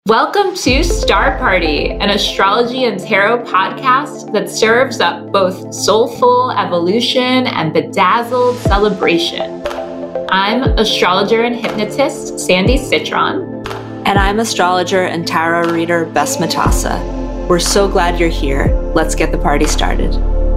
Welcome to Star Party, an astrology and tarot podcast that serves up both soulful evolution and bedazzled celebration. I'm astrologer and hypnotist Sandy Citron. And I'm astrologer and tarot reader Bess Matassa. We're so glad you're here. Let's get the party started.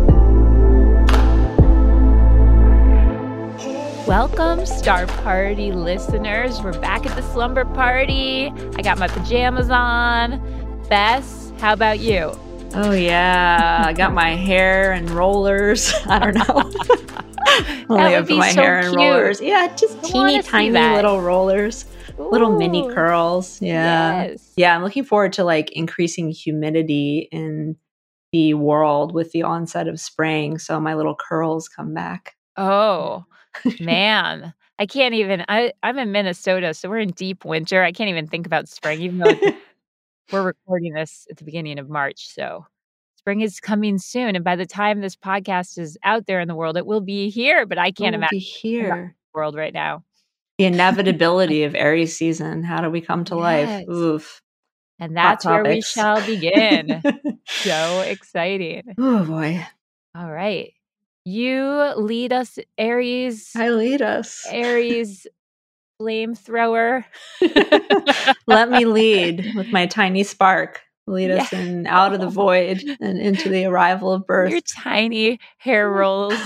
Welcome, Star Party listeners. We're back at the slumber party. I got my pajamas on. Bess, how about you? Oh, yeah. I got my hair and rollers. I don't know. Only have my hair and rollers. Yeah, just teeny tiny little rollers. Ooh. Little mini curls. Yeah. Yes. Yeah, I'm looking forward to increasing humidity in the world with the onset of spring. So my little curls come back. Oh, man. I can't even, I'm in Minnesota, so we're in deep winter. I can't even think about spring, even though we're recording this at the beginning of March. So spring is coming soon. And by the time this podcast is out there in the world, it will be here, but I can't imagine here. The world right now. The inevitability of Aries season. How do we come to life? Oof. And that's where we shall begin. So exciting. Oh, boy. All right. You lead us, Aries. I lead us. Aries flamethrower. Let me lead with my tiny spark. Lead us out of the void and into the arrival of birth. Your tiny hair rolls.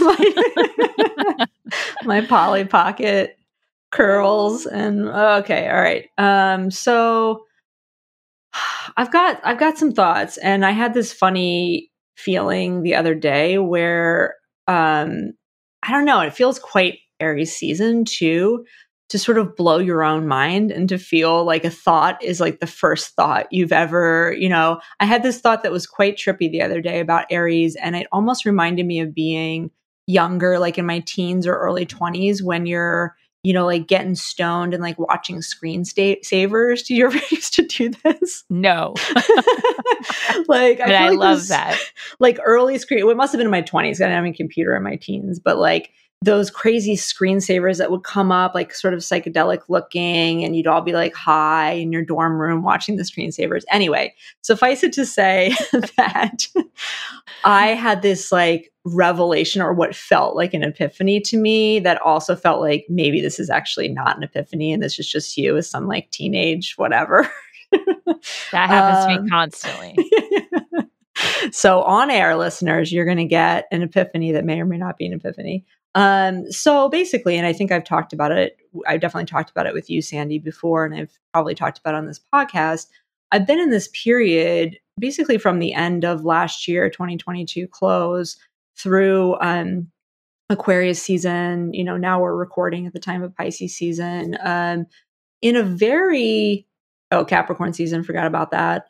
My Polly Pocket curls. And okay, all right. So I've got some thoughts, and I had this funny feeling the other day where I don't know, it feels quite Aries season too, to sort of blow your own mind and to feel like a thought is like the first thought you've ever, I had this thought that was quite trippy the other day about Aries, and it almost reminded me of being younger, like in my teens or early 20s, when you're, getting stoned and watching screensavers. Do you ever used to do this? No. I love that. Early screen, it must have been in my 20s. I didn't have a computer in my teens, but those crazy screensavers that would come up, sort of psychedelic looking, and you'd all be high in your dorm room watching the screensavers. Anyway, suffice it to say that I had this revelation, or what felt like an epiphany to me, that also felt like maybe this is actually not an epiphany and this is just you as some teenage whatever. That happens to me constantly. So on air, listeners, you're going to get an epiphany that may or may not be an epiphany. So basically, and I think I've talked about it, I've definitely talked about it with you, Sandy, before, and I've probably talked about it on this podcast. I've been in this period basically from the end of last year, 2022 close, through Aquarius season. Now we're recording at the time of Pisces season, in a very, Capricorn season, forgot about that.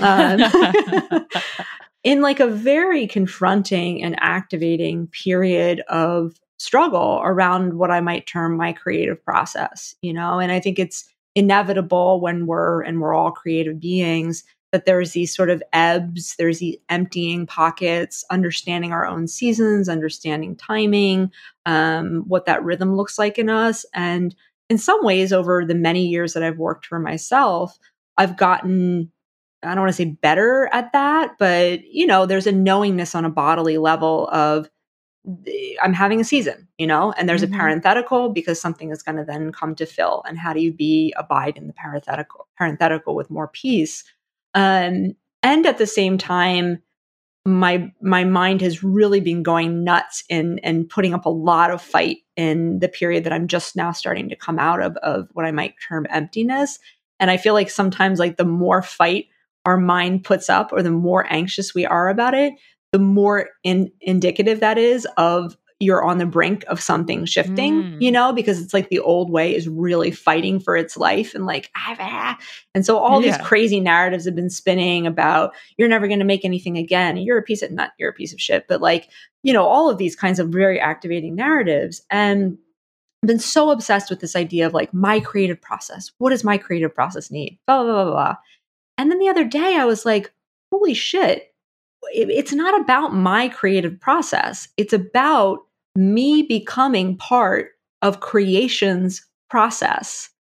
In a very confronting and activating period of struggle around what I might term my creative process, and I think it's inevitable when we're all creative beings, that there's these sort of ebbs, there's these emptying pockets, understanding our own seasons, understanding timing, what that rhythm looks like in us. And in some ways, over the many years that I've worked for myself, I've gotten, I don't want to say better at that, but there's a knowingness on a bodily level of I'm having a season, and there's a parenthetical because something is going to then come to fill. And how do you abide in the parenthetical with more peace? And at the same time, my mind has really been going nuts and putting up a lot of fight in the period that I'm just now starting to come out of what I might term emptiness. And I feel like sometimes the more fight our mind puts up, or the more anxious we are about it, the more indicative that is of you're on the brink of something shifting, because it's the old way is really fighting for its life and and so all these crazy narratives have been spinning about you're never going to make anything again. You're a piece of shit, but all of these kinds of very activating narratives. And I've been so obsessed with this idea of my creative process. What does my creative process need? Blah, blah, blah, blah. And then the other day I was like, holy shit. It's not about my creative process. It's about me becoming part of creation's process.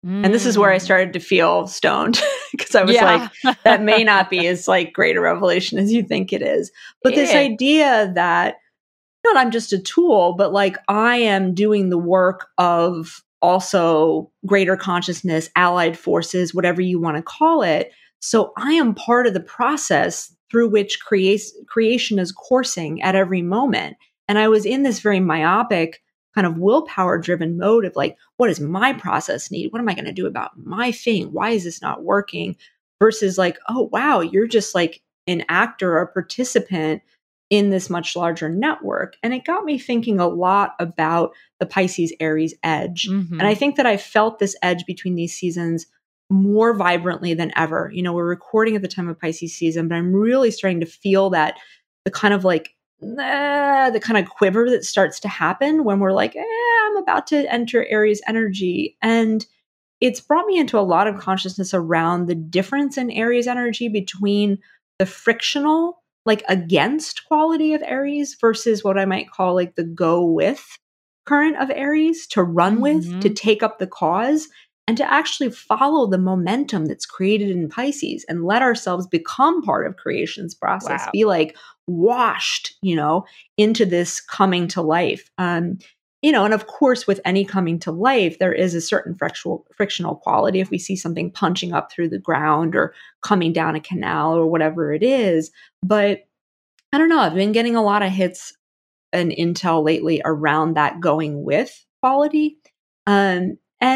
And this is where I started to feel stoned because I was like, that may not be as like great a revelation as you think it is. But this idea that not I'm just a tool, but like I am doing the work of also greater consciousness, allied forces, whatever you want to call it. So I am part of the process through which creation is coursing at every moment. And I was in this very myopic kind of willpower driven mode of like, what does my process need? What am I going to do about my thing? Why is this not working? Versus like, oh, wow, you're just like an actor or a participant in this much larger network. And it got me thinking a lot about the Pisces Aries edge. And I think that I felt this edge between these seasons more vibrantly than ever. You know, we're recording at the time of Pisces season, but I'm really starting to feel that the kind of like, the kind of quiver that starts to happen when we're like, I'm about to enter Aries energy. And it's brought me into a lot of consciousness around the difference in Aries energy between the frictional, like against quality of Aries versus what I might call like the go with current of Aries, to run with, to take up the cause, and to actually follow the momentum that's created in Pisces and let ourselves become part of creation's process, be like washed, you know, into this coming to life. You know, and of course, with any coming to life, there is a certain frictional quality. If we see something punching up through the ground or coming down a canal or whatever it is. But I don't know, I've been getting a lot of hits and intel lately around that going with quality. And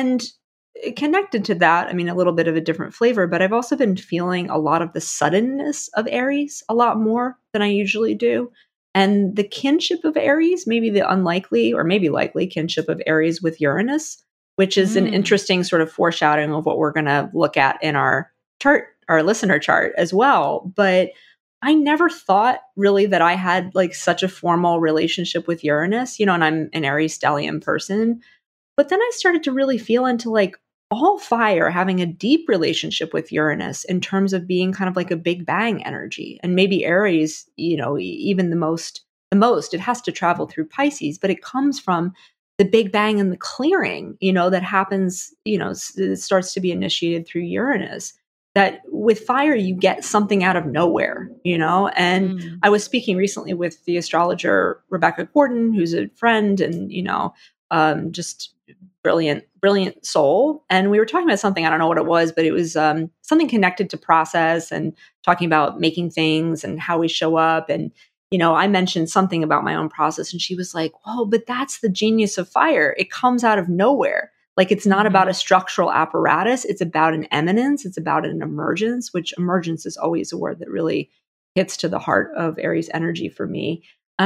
connected to that, I mean, a little bit of a different flavor, but I've also been feeling a lot of the suddenness of Aries a lot more than I usually do. And the kinship of Aries, maybe the unlikely or maybe likely kinship of Aries with Uranus, which is an interesting sort of foreshadowing of what we're going to look at in our chart, our listener chart as well. But I never thought really that I had like such a formal relationship with Uranus, you know, and I'm an Aries stellium person. But then I started to really feel into like all fire having a deep relationship with Uranus in terms of being kind of like a big bang energy. And maybe Aries, you know, even the most, it has to travel through Pisces, but it comes from the big bang and the clearing, you know, that happens, you know, it starts to be initiated through Uranus. That with fire, you get something out of nowhere, you know? And I was speaking recently with the astrologer, Rebecca Gordon, who's a friend and, you know, just brilliant soul. And we were talking about something, I don't know what it was, but it was something connected to process and talking about making things and how we show up. And, you know, I mentioned something about my own process and she was like, whoa, but that's the genius of fire. It comes out of nowhere. Like it's not about a structural apparatus. It's about an eminence. It's about an emergence, which emergence is always a word that really hits to the heart of Aries energy for me.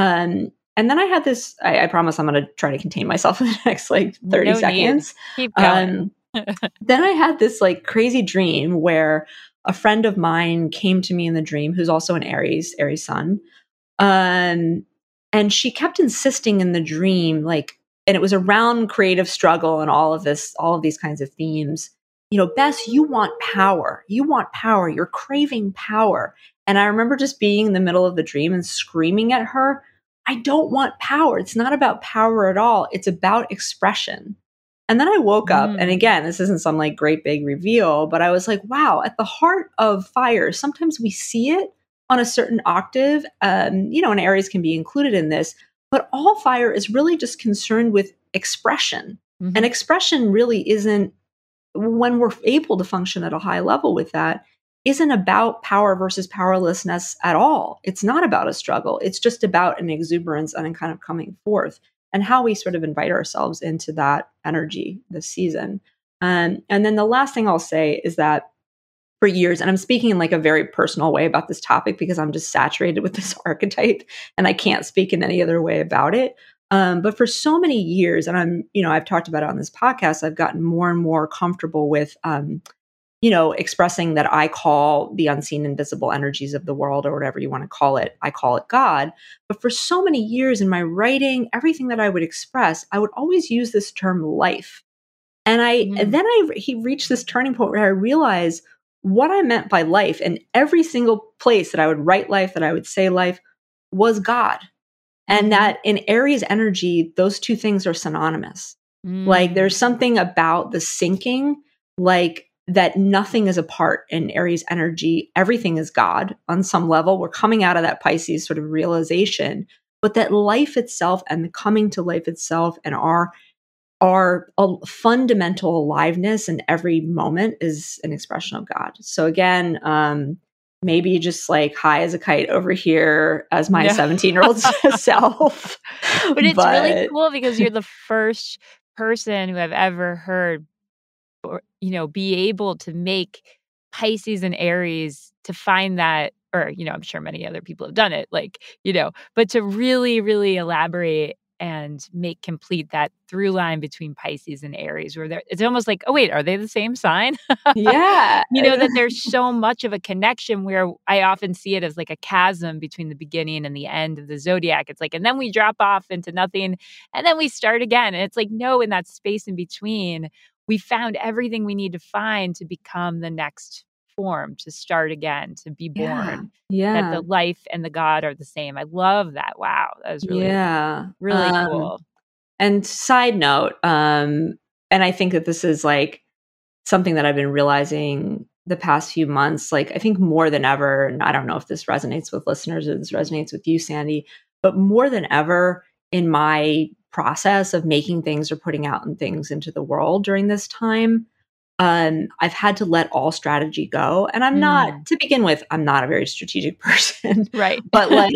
And then I had this, I promise I'm going to try to contain myself in the next like 30 seconds. Keep going. Then I had this like crazy dream where a friend of mine came to me in the dream, who's also an Aries sun. And she kept insisting in the dream, like, and it was around creative struggle and all of these kinds of themes. You know, Bess, you want power. You want power. You're craving power. And I remember just being in the middle of the dream and screaming at her, I don't want power. It's not about power at all. It's about expression. And then I woke up, and again, this isn't some like great big reveal, but I was like, wow, at the heart of fire, sometimes we see it on a certain octave, you know, and Aries can be included in this, but all fire is really just concerned with expression. And expression really isn't, when we're able to function at a high level with that, isn't about power versus powerlessness at all. It's not about a struggle. It's just about an exuberance and a kind of coming forth and how we sort of invite ourselves into that energy this season. And then the last thing I'll say is that for years, and I'm speaking in like a very personal way about this topic because I'm just saturated with this archetype and I can't speak in any other way about it. But for so many years, and I've talked about it on this podcast, I've gotten more and more comfortable with, expressing that I call the unseen invisible energies of the world or whatever you want to call it. I call it God. But for so many years in my writing, everything that I would express, I would always use this term life. And he reached this turning point where I realized what I meant by life, and every single place that I would write life, that I would say life, was God. And that in Aries energy, those two things are synonymous. Like there's something about the sinking like that nothing is apart in Aries energy. Everything is God on some level. We're coming out of that Pisces sort of realization, but that life itself and the coming to life itself and our fundamental aliveness in every moment is an expression of God. So again, maybe just like high as a kite over here as my 17-year-old self. But it's really cool because you're the first person who I've ever heard, or, be able to make Pisces and Aries to find that, or, I'm sure many other people have done it, but to really, really elaborate and make complete that through line between Pisces and Aries, where it's almost like, oh, wait, are they the same sign? Yeah. That there's so much of a connection where I often see it as like a chasm between the beginning and the end of the zodiac. It's like, and then we drop off into nothing and then we start again. And it's like, no, in that space in between, we found everything we need to find to become the next form, to start again, to be born. Yeah. That the life and the God are the same. I love that. Wow. That was really, really cool. And side note, and I think that this is like something that I've been realizing the past few months, like I think more than ever, and I don't know if this resonates with listeners or this resonates with you, Sandy, but more than ever in my process of making things or putting out things into the world during this time, I've had to let all strategy go. And I'm not, to begin with, I'm not a very strategic person. Right. But like,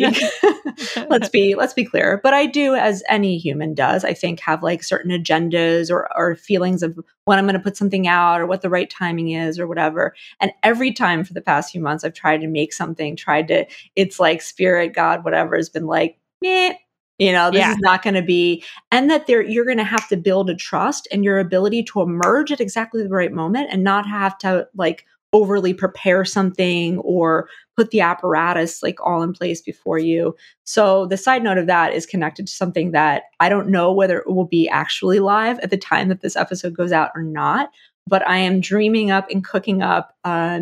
let's be clear. But I do, as any human does, I think have like certain agendas or feelings of when I'm going to put something out or what the right timing is or whatever. And every time for the past few months, I've tried to make something, it's like spirit, God, whatever has been like, meh. This is not going to be, and that you're going to have to build a trust and your ability to emerge at exactly the right moment and not have to like overly prepare something or put the apparatus like all in place before you. So the side note of that is connected to something that I don't know whether it will be actually live at the time that this episode goes out or not, but I am dreaming up and cooking up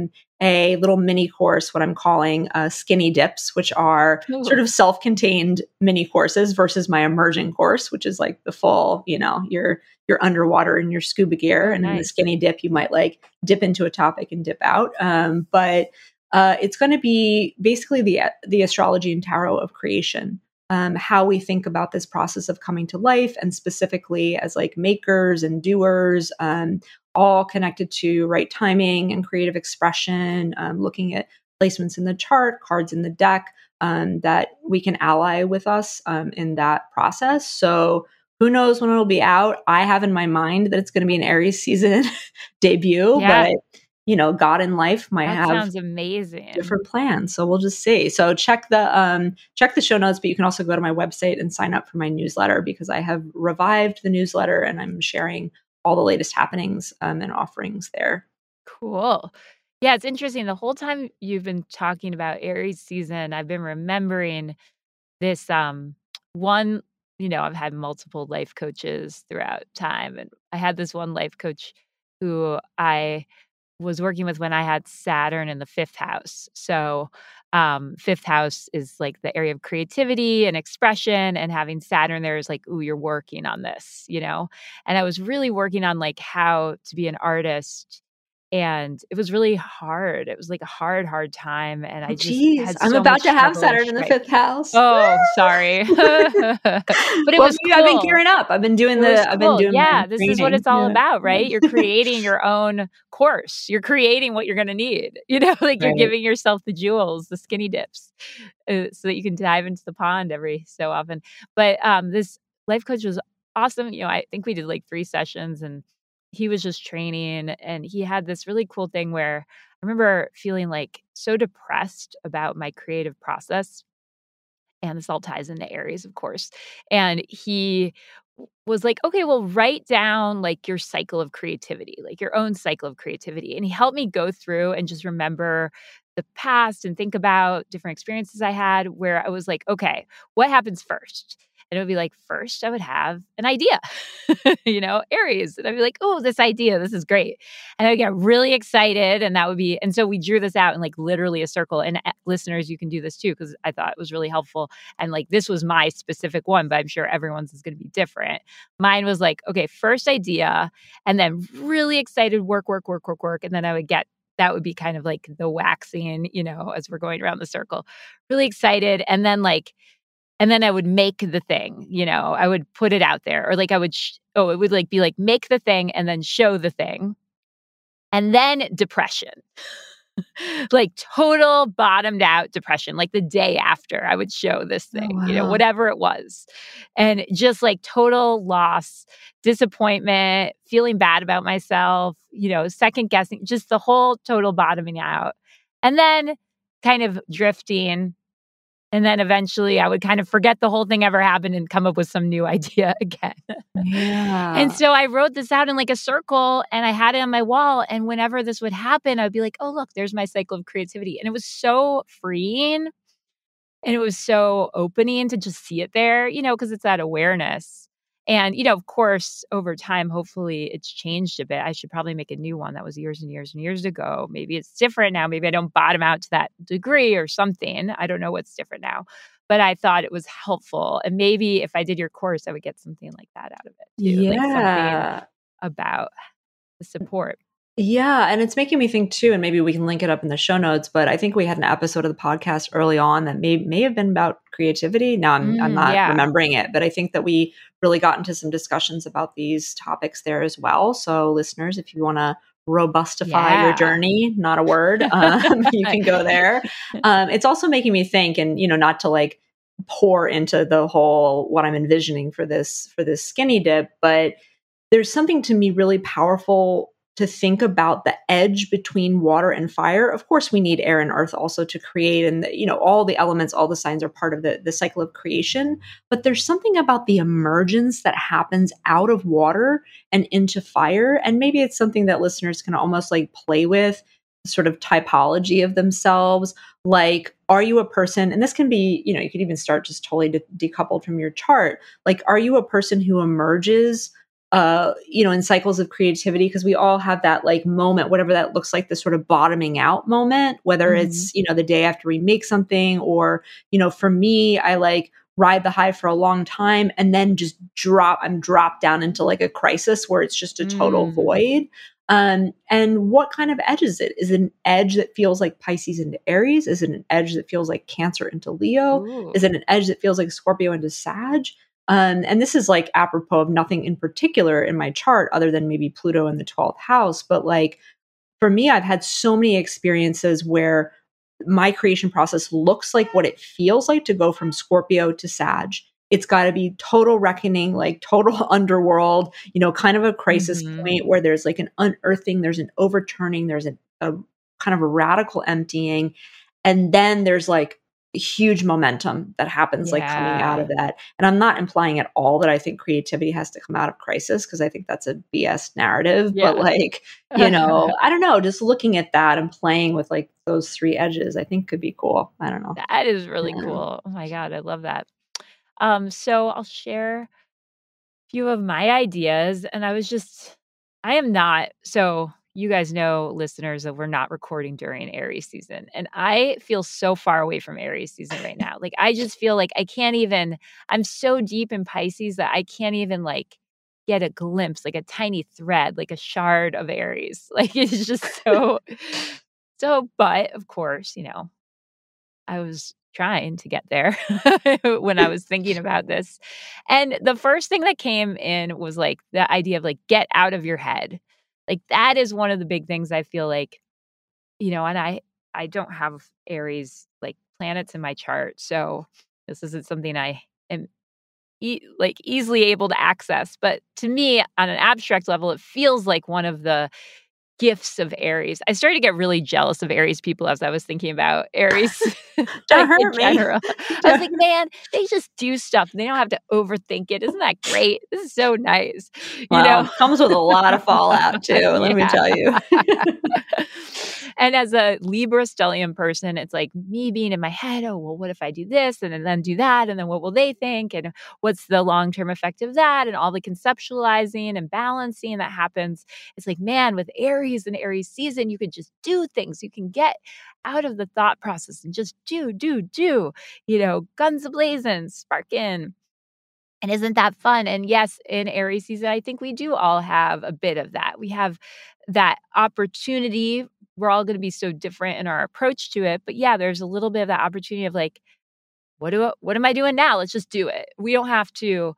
a little mini course, what I'm calling skinny dips, which are sort of self-contained mini courses versus my immersion course, which is like the full, you're underwater in your scuba gear. And in the skinny dip, you might like dip into a topic and dip out. But it's going to be basically the astrology and tarot of creation. How we think about this process of coming to life, and specifically as like makers and doers, all connected to right timing and creative expression, looking at placements in the chart, cards in the deck, that we can ally with us in that process. So who knows when it'll be out? I have in my mind that it's going to be an Aries season debut, but God in life might have sounds amazing. Different plans. So we'll just see. So check the show notes, but you can also go to my website and sign up for my newsletter because I have revived the newsletter and I'm sharing all the latest happenings and offerings there. Cool. Yeah, it's interesting. The whole time you've been talking about Aries season, I've been remembering this one, I've had multiple life coaches throughout time. And I had this one life coach who I was working with when I had Saturn in the 5th house. So 5th house is like the area of creativity and expression, and having Saturn there is like, ooh, you're working on this, And I was really working on like how to be an artist. And it was really hard. It was like a hard time. And I just had so I'm about much to have Saturn in the 5th house. Oh, sorry. But it was cool. I've been gearing up. I've been doing this is what it's all about, right? You're creating your own course. You're creating what you're going to need. You're giving yourself the jewels, the skinny dips, so that you can dive into the pond every so often. But this life coach was awesome. I think we did like 3 sessions, and he was just training, and he had this really cool thing where I remember feeling like so depressed about my creative process. And this all ties into Aries, of course. And he was like, okay, well, write down like your cycle of creativity, like your own cycle of creativity. And he helped me go through and just remember the past and think about different experiences I had where I was like, okay, what happens first? And it would be like, first I would have an idea, Aries. And I'd be like, oh, this idea, this is great. And I would get really excited. And so we drew this out in like literally a circle. And listeners, you can do this too, because I thought it was really helpful. And like, this was my specific one, but I'm sure everyone's is going to be different. Mine was like, okay, first idea, and then really excited, work. And then that would be kind of like the waxing, as we're going around the circle, really excited. And then I would make the thing, I would put it out there, or like I would, it would like be like, make the thing and then show the thing. And then depression, like total bottomed out depression, like the day after I would show this thing, wow. Whatever it was. And just like total loss, disappointment, feeling bad about myself, second guessing, just the whole total bottoming out. And then kind of drifting. And then eventually I would kind of forget the whole thing ever happened and come up with some new idea again. Yeah. And so I wrote this out in like a circle and I had it on my wall. And whenever this would happen, I'd be like, oh, look, there's my cycle of creativity. And it was so freeing and it was so opening to just see it there, because it's that awareness. And, of course, over time, hopefully it's changed a bit. I should probably make a new one that was years and years and years ago. Maybe it's different now. Maybe I don't bottom out to that degree or something. I don't know what's different now. But I thought it was helpful. And maybe if I did your course, I would get something like that out of it too. Yeah. Like something about the support. Yeah. And it's making me think too, and maybe we can link it up in the show notes, but I think we had an episode of the podcast early on that may have been about creativity. Now I'm not remembering it, but I think that we really got into some discussions about these topics there as well. So listeners, if you want to robustify your journey, not a word, you can go there. It's also making me think, and, not to like pour into the whole, what I'm envisioning for this skinny dip, but there's something to me really powerful to think about the edge between water and fire. Of course, we need air and earth also to create, and all the elements, all the signs are part of the cycle of creation. But there's something about the emergence that happens out of water and into fire. And maybe it's something that listeners can almost like play with, sort of typology of themselves. Like, are you a person, and this can be, you could even start just totally decoupled from your chart. Like, are you a person who emerges in cycles of creativity? Because we all have that like moment, whatever that looks like, the sort of bottoming out moment, whether it's, the day after we make something, or, for me, I like ride the high for a long time and then just I'm dropped down into like a crisis where it's just a total void. And what kind of edge is it? Is it an edge that feels like Pisces into Aries? Is it an edge that feels like Cancer into Leo? Ooh. Is it an edge that feels like Scorpio into Sag? And this is like apropos of nothing in particular in my chart other than maybe Pluto in the 12th house. But like, for me, I've had so many experiences where my creation process looks like what it feels like to go from Scorpio to Sag. It's got to be total reckoning, like total underworld, kind of a crisis point where there's like an unearthing, there's an overturning, there's a kind of a radical emptying. And then there's like huge momentum that happens like coming out of that. And I'm not implying at all that I think creativity has to come out of crisis, because I think that's a BS narrative. But like, I don't know, just looking at that and playing with like those three edges, I think could be cool. I don't know. That is really cool. Oh my God, I love that. So I'll share a few of my ideas. And you guys know, listeners, that we're not recording during Aries season. And I feel so far away from Aries season right now. Like, I just feel like I'm so deep in Pisces that I can't even like get a glimpse, like a tiny thread, like a shard of Aries. Like, it's just but of course, I was trying to get there when I was thinking about this. And the first thing that came in was like the idea of like, get out of your head. Like, that is one of the big things I feel like, and I don't have Aries like planets in my chart. So this isn't something I am easily able to access. But to me, on an abstract level, it feels like one of the gifts of Aries. I started to get really jealous of Aries people as I was thinking about Aries Don't in hurt me. general. I was like, man, they just do stuff. They don't have to overthink it. Isn't that great? This is so nice. Wow, comes with a lot of fallout too, let me tell you. And as a Libra stellium person, it's like me being in my head, oh, well, what if I do this and then do that? And then what will they think? And what's the long-term effect of that? And all the conceptualizing and balancing that happens. It's like, man, with Aries and Aries season, you could just do things. You can get out of the thought process and just do, guns a-blazing, spark in. And isn't that fun? And yes, in Aries season, I think we do all have a bit of that. We have that opportunity. We're all going to be so different in our approach to it. But yeah, there's a little bit of that opportunity of like, what am I doing now? Let's just do it. We don't have to,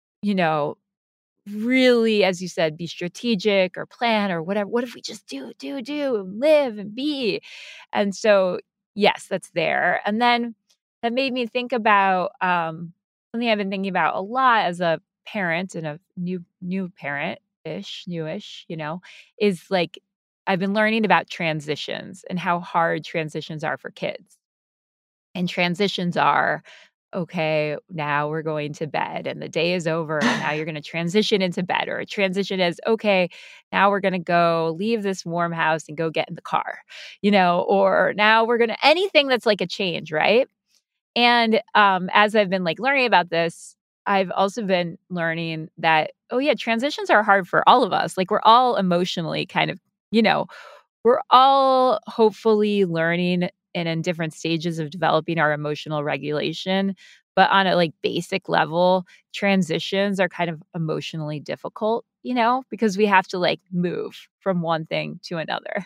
really, as you said, be strategic or plan or whatever. What if we just do, live and be? And so, yes, that's there. And then that made me think about something I've been thinking about a lot as a parent and a new parent-ish, newish, is like I've been learning about transitions and how hard transitions are for kids. And transitions are, okay, now we're going to bed and the day is over and now you're going to transition into bed. Or a transition is, okay, now we're going to go leave this warm house and go get in the car, or now we're going to anything that's like a change, right? And as I've been like learning about this, I've also been learning that, oh yeah, transitions are hard for all of us. Like we're all emotionally kind of, we're all hopefully learning and in different stages of developing our emotional regulation. But on a like basic level, transitions are kind of emotionally difficult, because we have to like move from one thing to another.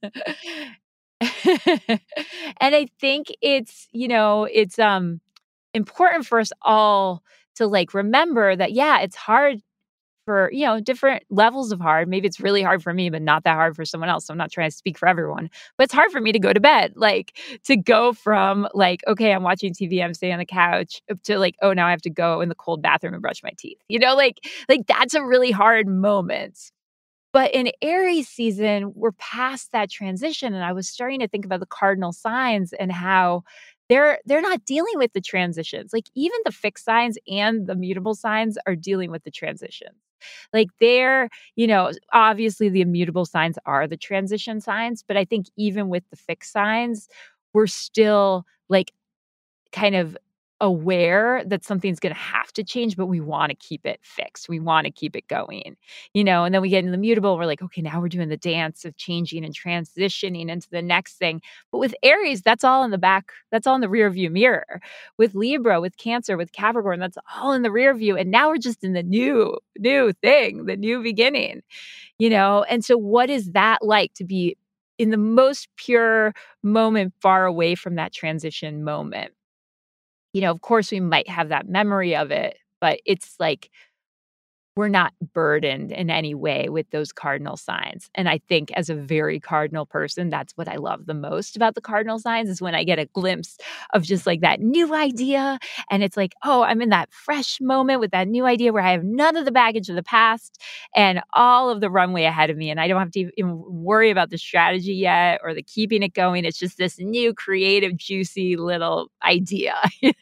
And I think it's important for us all to like remember that, yeah, it's hard for, different levels of hard. Maybe it's really hard for me, but not that hard for someone else. So I'm not trying to speak for everyone, but it's hard for me to go to bed. Like to go from like, okay, I'm watching TV, I'm sitting on the couch to like, oh, now I have to go in the cold bathroom and brush my teeth. Like that's a really hard moment. But in Aries season, we're past that transition. And I was starting to think about the cardinal signs and how they're not dealing with the transitions. Like even the fixed signs and the mutable signs are dealing with the transitions. Like they're, obviously the immutable signs are the transition signs, but I think even with the fixed signs, we're still like kind of aware that something's going to have to change, but we want to keep it fixed. We want to keep it going, and then we get into the mutable. We're like, okay, now we're doing the dance of changing and transitioning into the next thing. But with Aries, that's all in the back. That's all in the rear view mirror. With Libra, with Cancer, with Capricorn, that's all in the rear view. And now we're just in the new thing, the new beginning, And so what is that like to be in the most pure moment far away from that transition moment? Of course, we might have that memory of it, but it's like we're not burdened in any way with those cardinal signs. And I think as a very cardinal person, that's what I love the most about the cardinal signs is when I get a glimpse of just like that new idea. And it's like, oh, I'm in that fresh moment with that new idea where I have none of the baggage of the past and all of the runway ahead of me. And I don't have to even worry about the strategy yet or the keeping it going. It's just this new creative, juicy little idea.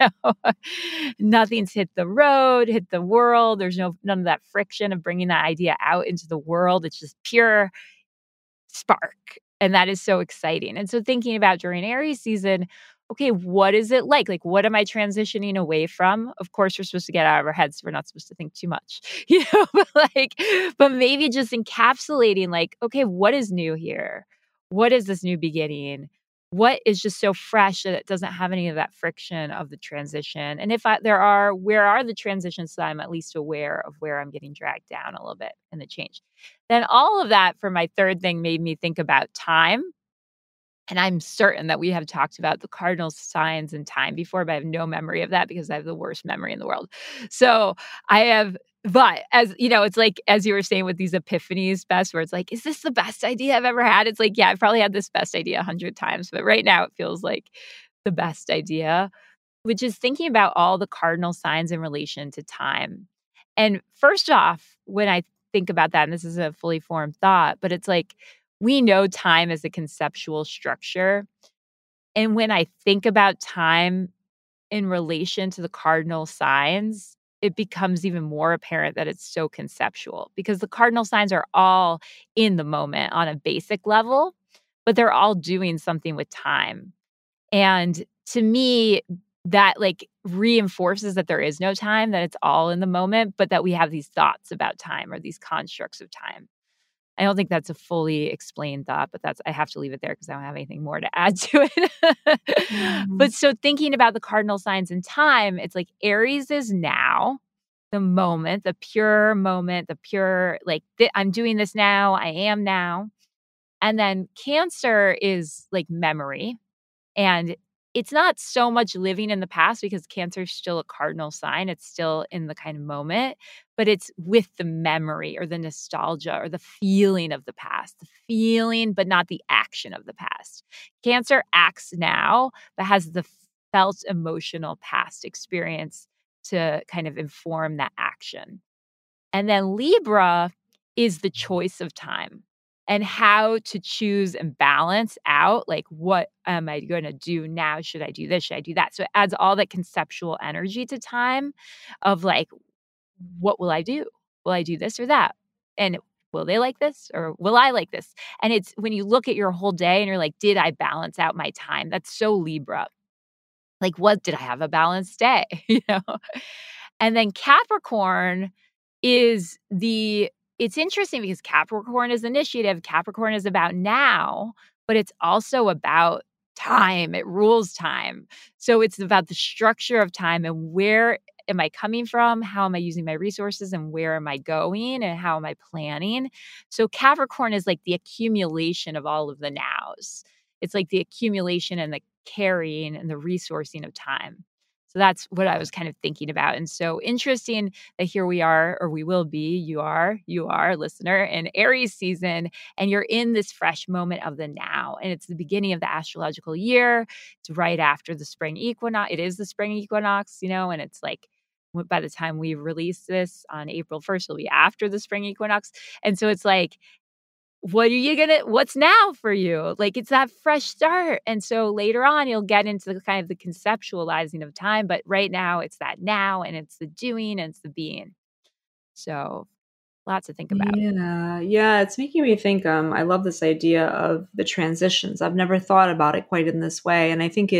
Nothing's hit the road, hit the world. There's none of that friction of bringing that idea out into the world. It's just pure spark. And that is so exciting. And so thinking about during Aries season, okay, what is it like? Like, what am I transitioning away from? Of course, we're supposed to get out of our heads. We're not supposed to think too much, but maybe just encapsulating like, okay, what is new here? What is this new beginning? What is just so fresh that it doesn't have any of that friction of the transition? And if where are the transitions so I'm at least aware of where I'm getting dragged down a little bit in the change? Then all of that for my third thing made me think about time. And I'm certain that we have talked about the cardinal signs and time before, but I have no memory of that because I have the worst memory in the world. So but as it's like, as you were saying with these epiphanies, Bess, where it's like, is this the best idea I've ever had? It's like, yeah, I've probably had this best idea 100 times, but right now it feels like the best idea, which is thinking about all the cardinal signs in relation to time. And first off, when I think about that, and this is a fully formed thought, but it's like, we know time as a conceptual structure. And when I think about time in relation to the cardinal signs, it becomes even more apparent that it's so conceptual because the cardinal signs are all in the moment on a basic level, but they're all doing something with time. And to me, that like reinforces that there is no time, that it's all in the moment, but that we have these thoughts about time or these constructs of time. I don't think that's a fully explained thought, but I have to leave it there because I don't have anything more to add to it. Mhm. But so thinking about the cardinal signs in time, it's like Aries is now, the moment, the pure moment, the pure, like, I'm doing this now, I am now. And then Cancer is like memory. And it's not so much living in the past because Cancer is still a cardinal sign. It's still in the kind of moment, but it's with the memory or the nostalgia or the feeling of the past, the feeling, but not the action of the past. Cancer acts now, but has the felt emotional past experience to kind of inform that action. And then Libra is the choice of time and how to choose and balance out, like, what am I going to do now? Should I do this? Should I do that? So it adds all that conceptual energy to time of like, what will I do? Will I do this or that? And will they like this or will I like this? And it's when you look at your whole day and you're like, did I balance out my time? That's so Libra. Like, what did I have a balanced day? And then Capricorn is it's interesting because Capricorn is initiative. Capricorn is about now, but it's also about time. It rules time. So it's about the structure of time and where am I coming from? How am I using my resources and where am I going and how am I planning? So Capricorn is like the accumulation of all of the nows. It's like the accumulation and the carrying and the resourcing of time. So that's what I was kind of thinking about. And so interesting that here we are, or we will be, you are, listener, in Aries season, and you're in this fresh moment of the now. And it's the beginning of the astrological year. It's right after the spring equinox. It is the spring equinox, and it's like by the time we release this on April 1st, it'll be after the spring equinox. And so it's like, what's now for you? Like, it's that fresh start. And so later on, you'll get into the kind of the conceptualizing of time. But right now, it's that now and it's the doing and it's the being. So lots to think about. Yeah, yeah, it's making me think, I love this idea of the transitions. I've never thought about it quite in this way, and I think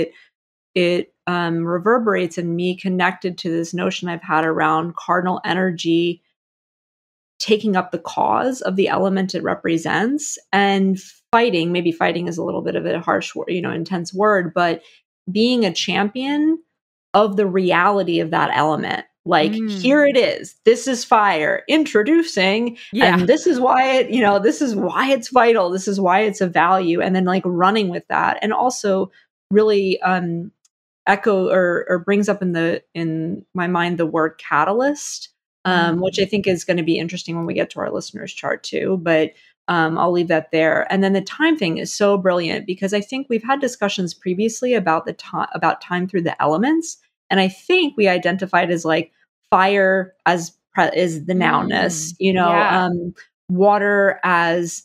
it reverberates in me connected to this notion I've had around cardinal energy taking up the cause of the element it represents and fighting. Maybe fighting is a little bit of a harsh, intense word, but being a champion of the reality of that element. Like, here it is. This is fire introducing, and this is why this is why it's vital. This is why it's a value. And then like running with that, and also really echo or brings up in my mind the word catalyst, which I think is going to be interesting when we get to our listeners chart too. But I'll leave that there. And then the time thing is so brilliant because I think we've had discussions previously about about time through the elements. And I think we identified as like fire is the nounness, water as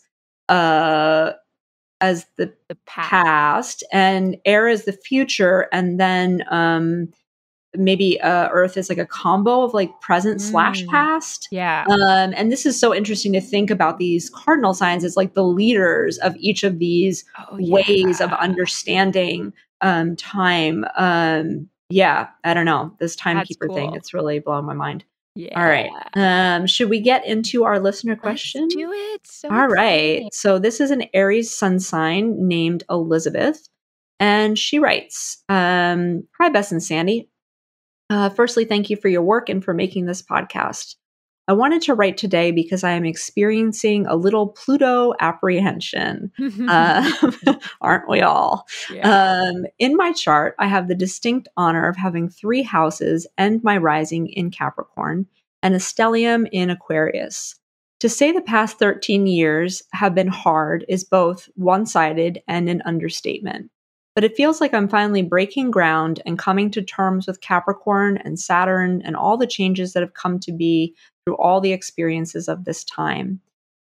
the past, and air is the future, and then maybe earth is like a combo of like present / past. And this is so interesting to think about these cardinal signs as like the leaders of each of these ways of understanding time. I don't know, this timekeeper thing, it's really blowing my mind. All right. Should we get into our listener question? Let's do it. All right. So this is an Aries sun sign named Elizabeth. And she writes, hi, Bess and Sandy. Firstly, thank you for your work and for making this podcast. I wanted to write today because I am experiencing a little Pluto apprehension. Aren't we all? In my chart, I have the distinct honor of having 3 houses and my rising in Capricorn and a stellium in Aquarius. To say the past 13 years have been hard is both one-sided and an understatement. But it feels like I'm finally breaking ground and coming to terms with Capricorn and Saturn and all the changes that have come to be through all the experiences of this time.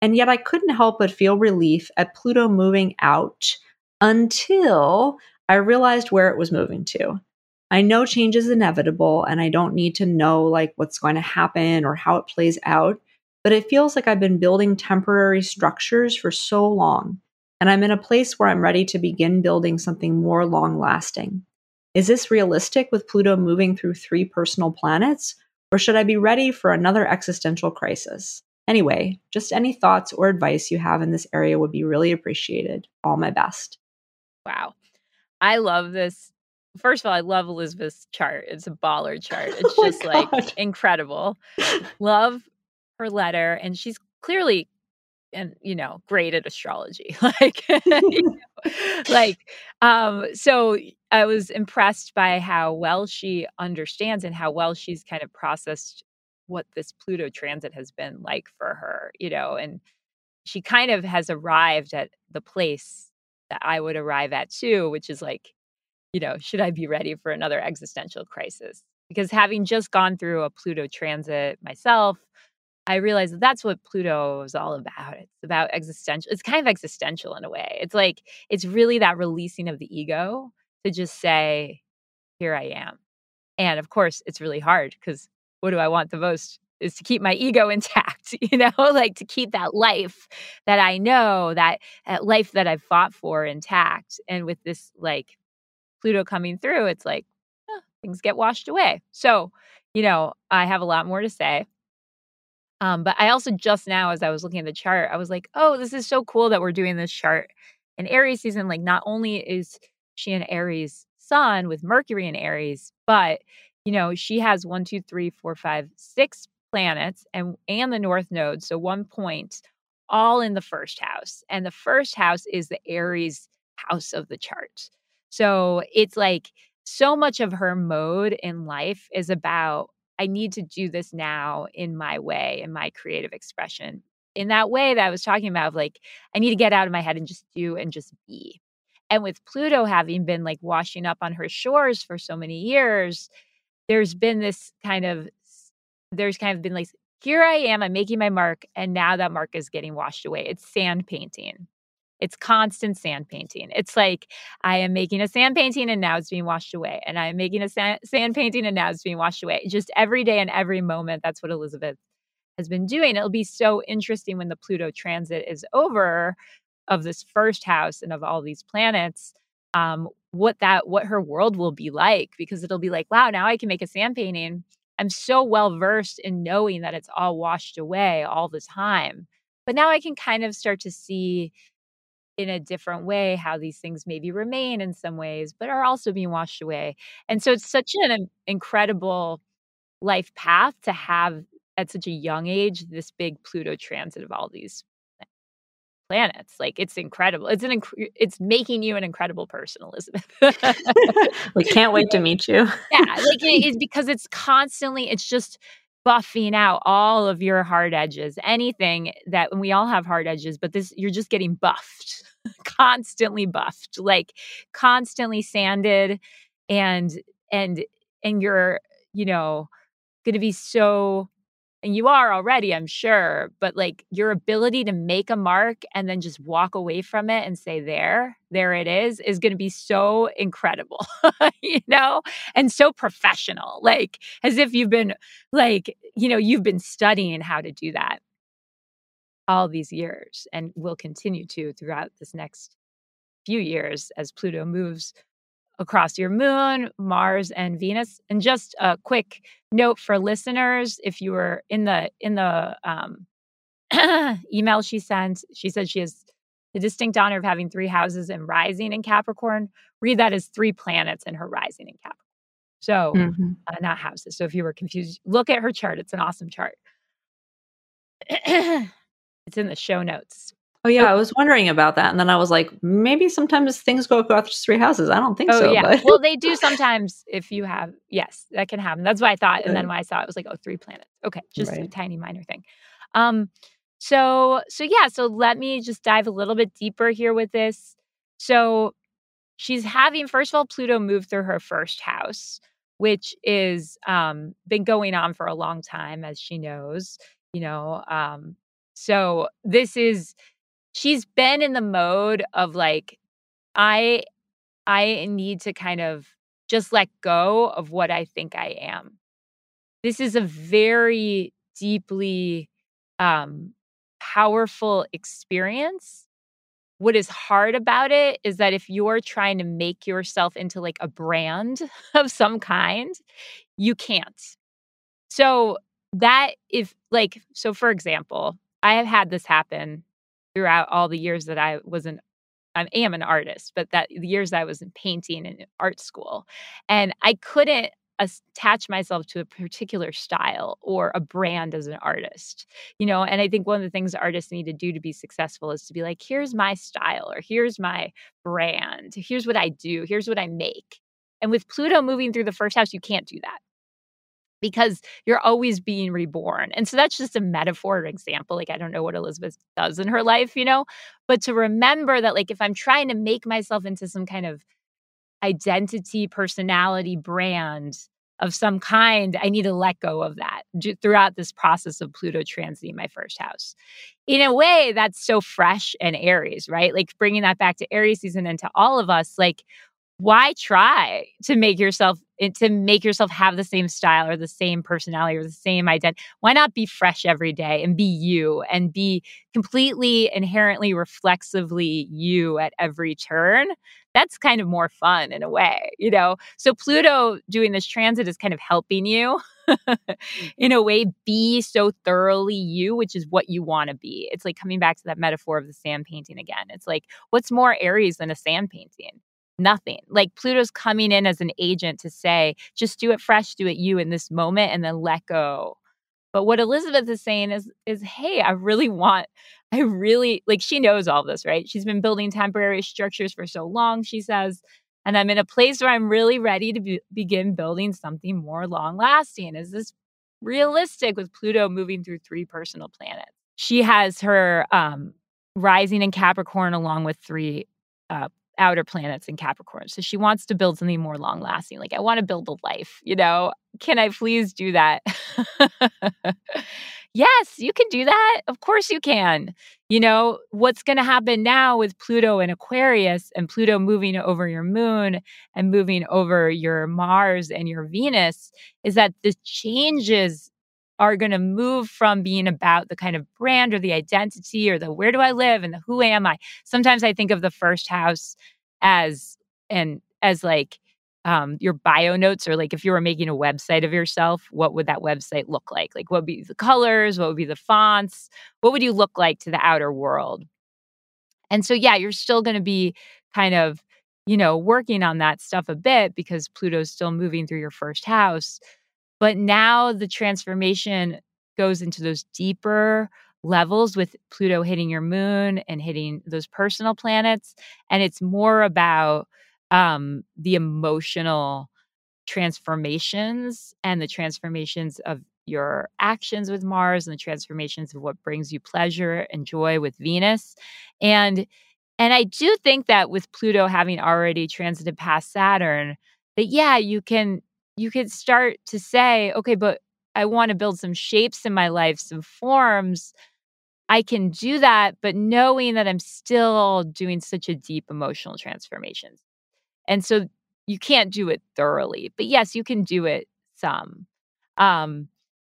And yet I couldn't help but feel relief at Pluto moving out until I realized where it was moving to. I know change is inevitable and I don't need to know like what's going to happen or how it plays out, but it feels like I've been building temporary structures for so long, and I'm in a place where I'm ready to begin building something more long lasting. Is this realistic with Pluto moving through 3 personal planets, or should I be ready for another existential crisis? Anyway, just any thoughts or advice you have in this area would be really appreciated. All my best. Wow. I love this. First of all, I love Elizabeth's chart. It's a baller chart. It's Oh just my like God. incredible. Love her letter. And she's clearly and great at astrology. Like, like, so I was impressed by how well she understands and how well she's kind of processed what this Pluto transit has been like for her, and she kind of has arrived at the place that I would arrive at too, which is like, should I be ready for another existential crisis? Because having just gone through a Pluto transit myself, I realized that that's what Pluto is all about. It's about existential. It's kind of existential in a way. It's like, it's really that releasing of the ego to just say, here I am. And of course, it's really hard because what do I want the most is to keep my ego intact, like to keep that life that I know, that life that I've fought for intact. And with this like Pluto coming through, it's like things get washed away. So, I have a lot more to say. But I also just now, as I was looking at the chart, I was like, oh, this is so cool that we're doing this chart in Aries season. Like, not only is she an Aries sun with Mercury in Aries, but, she has 1, 2, 3, 4, 5, 6 planets and the North Node. So 1 point all in the first house. And the first house is the Aries house of the chart. So it's like so much of her mode in life is about I need to do this now in my way, in my creative expression. In that way that I was talking about, like, I need to get out of my head and just do and just be. And with Pluto having been like washing up on her shores for so many years, there's been this kind of, there's kind of been like, here I am, I'm making my mark. And now that mark is getting washed away. It's sand painting. It's constant sand painting. It's like I am making a sand painting and now it's being washed away. And I'm making a sand painting and now it's being washed away. Just every day and every moment. That's what Elizabeth has been doing. It'll be so interesting when the Pluto transit is over of this first house and of all these planets. What her world will be like, because it'll be like, wow, now I can make a sand painting. I'm so well versed in knowing that it's all washed away all the time. But now I can kind of start to see in a different way how these things maybe remain in some ways, but are also being washed away. And so it's such an incredible life path to have at such a young age, this big Pluto transit of all these planets. Like, it's incredible. It's making you an incredible person, Elizabeth. We can't wait to meet you. Yeah, like, it's because it's just buffing out all of your hard edges. Anything that and we all have hard edges, but you're just getting buffed, constantly buffed, like, constantly sanded, and and you're, gonna be so and you are already, I'm sure, but, like, your ability to make a mark and then just walk away from it and say, there it is gonna be so incredible, you know, and so professional, like, as if you've been, like, you've been studying how to do that all these years and will continue to throughout this next few years as Pluto moves across your moon, Mars, and Venus. And just a quick note for listeners: if you were in the email she sent, she said she has the distinct honor of having 3 houses and rising in Capricorn. Read that as 3 planets in her rising in Capricorn. So, Mhm. not houses. So if you were confused, look at her chart. It's an awesome chart. It's in the show notes. Oh, yeah, I was wondering about that, and then I was like, maybe sometimes things go across 3 houses. I don't think Oh, so, yeah. but Well, they do sometimes if you have yes, that can happen. That's what I thought, and then Right. when I saw it, I was like, "Oh, 3 planets." Okay, just a Right. tiny minor thing. Um, so yeah, so let me just dive a little bit deeper here with this. So, she's having first of all, Pluto moved through her first house, which is, been going on for a long time, as she knows, you know, So she's been in the mode of like, I need to kind of just let go of what I think I am. This is a very deeply powerful experience. What is hard about it is that if you're trying to make yourself into like a brand of some kind, you can't. So for example, I have had this happen throughout all the years that I am an artist, but that the years I was in painting and in art school, and I couldn't attach myself to a particular style or a brand as an artist, and I think one of the things artists need to do to be successful is to be like, here's my style, or here's my brand, here's what I do, here's what I make. And with Pluto moving through the first house, you can't do that because you're always being reborn. And so that's just a metaphor or example. Like, I don't know what Elizabeth does in her life, but to remember that, like, if I'm trying to make myself into some kind of identity, personality, brand of some kind, I need to let go of that throughout this process of Pluto transiting my first house. In a way, that's so fresh and Aries, right? Like, bringing that back to Aries season and to all of us, like, why try to make yourself have the same style or the same personality or the same identity? Why not be fresh every day and be you and be completely inherently reflexively you at every turn? That's kind of more fun in a way, So Pluto doing this transit is kind of helping you in a way be so thoroughly you, which is what you want to be. It's like coming back to that metaphor of the sand painting again. It's like, what's more Aries than a sand painting? Nothing. Like, Pluto's coming in as an agent to say, just do it fresh, do it you in this moment, and then let go. But what Elizabeth is saying is, hey, like, she knows all this, right? She's been building temporary structures for so long, she says, and I'm in a place where I'm really ready to begin building something more long lasting. Is this realistic with Pluto moving through 3 personal planets? She has her rising in Capricorn along with 3 outer planets in Capricorn. So she wants to build something more long lasting. Like, I want to build a life, Can I please do that? Yes, you can do that. Of course you can. What's going to happen now with Pluto in Aquarius and Pluto moving over your moon and moving over your Mars and your Venus is that the changes are going to move from being about the kind of brand or the identity or the where do I live and the who am I. Sometimes I think of the first house as like your bio notes, or like if you were making a website of yourself, what would that website look like? Like, what would be the colors? What would be the fonts? What would you look like to the outer world? And so, yeah, you're still going to be kind of, working on that stuff a bit because Pluto's still moving through your first house. But now the transformation goes into those deeper levels with Pluto hitting your moon and hitting those personal planets. And it's more about the emotional transformations and the transformations of your actions with Mars and the transformations of what brings you pleasure and joy with Venus. And I do think that with Pluto having already transited past Saturn, that, yeah, you could start to say, okay, but I want to build some shapes in my life, some forms. I can do that, but knowing that I'm still doing such a deep emotional transformation. And so you can't do it thoroughly, but yes, you can do it some. Um,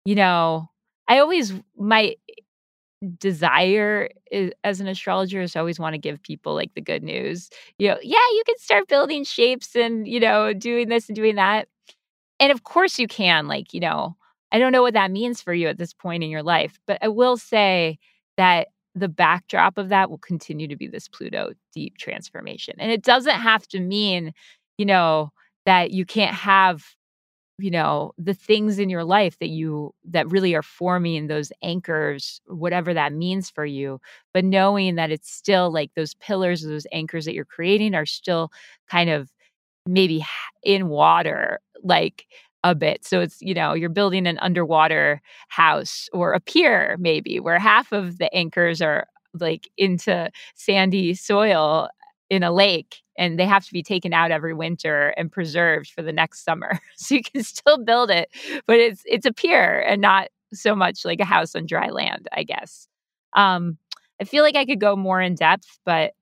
my desire as an astrologer is always want to give people like the good news. Yeah, you can start building shapes and, doing this and doing that. And of course you can, like, I don't know what that means for you at this point in your life, but I will say that the backdrop of that will continue to be this Pluto deep transformation. And it doesn't have to mean, that you can't have, the things in your life that really are forming those anchors, whatever that means for you. But knowing that it's still like those pillars, those anchors that you're creating are still kind of maybe in water, like a bit. So it's, you're building an underwater house or a pier maybe where half of the anchors are like into sandy soil in a lake and they have to be taken out every winter and preserved for the next summer. So you can still build it, but it's a pier and not so much like a house on dry land, I guess. I feel like I could go more in depth, but